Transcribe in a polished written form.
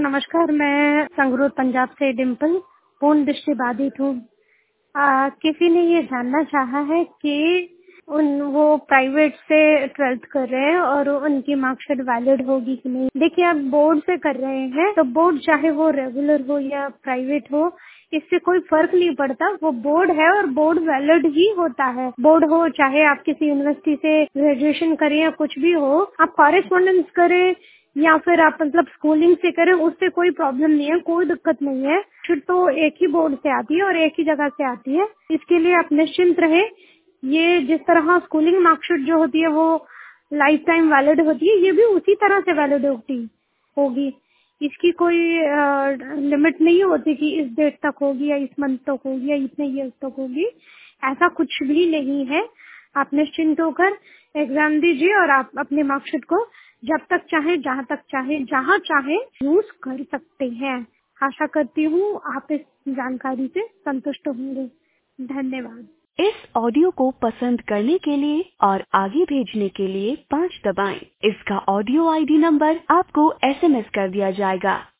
नमस्कार, मैं संगरूर पंजाब से डिम्पल पूर्ण दृष्टि बाधित हूँ। किसी ने ये जानना चाहा है कि वो प्राइवेट से 12th कर रहे हैं और उनकी मार्कशीट वैलिड होगी कि नहीं। देखिए, आप बोर्ड से कर रहे हैं तो बोर्ड चाहे वो रेगुलर हो या प्राइवेट हो, इससे कोई फर्क नहीं पड़ता। वो बोर्ड है और बोर्ड वैलिड ही होता है। बोर्ड हो चाहे आप किसी यूनिवर्सिटी से ग्रेजुएशन करें या कुछ भी हो, आप कॉरेस्पॉन्डेंस करें या फिर आप मतलब स्कूलिंग से करें, उससे कोई प्रॉब्लम नहीं है, कोई दिक्कत नहीं है। फिर तो एक ही बोर्ड से आती है और एक ही जगह से आती है। इसके लिए आप निश्चिंत रहे। ये जिस तरह स्कूलिंग मार्कशीट जो होती है वो लाइफ टाइम वैलिड होती है, ये भी उसी तरह से वैलिड होगी। इसकी कोई लिमिट नहीं होती कि इस डेट तक होगी या इस मंथ तक होगी या इतने ईयर्स तक होगी। ऐसा कुछ भी नहीं है। आप निश्चिंत होकर एग्जाम दीजिए और आप अपनी मार्कशीट को जब तक चाहे, जहाँ तक चाहे, जहाँ चाहे यूज कर सकते हैं। आशा करती हूँ आप इस जानकारी से संतुष्ट होंगे। धन्यवाद। इस ऑडियो को पसंद करने के लिए और आगे भेजने के लिए 5 दबाएं। इसका ऑडियो आईडी नंबर आपको SMS कर दिया जाएगा।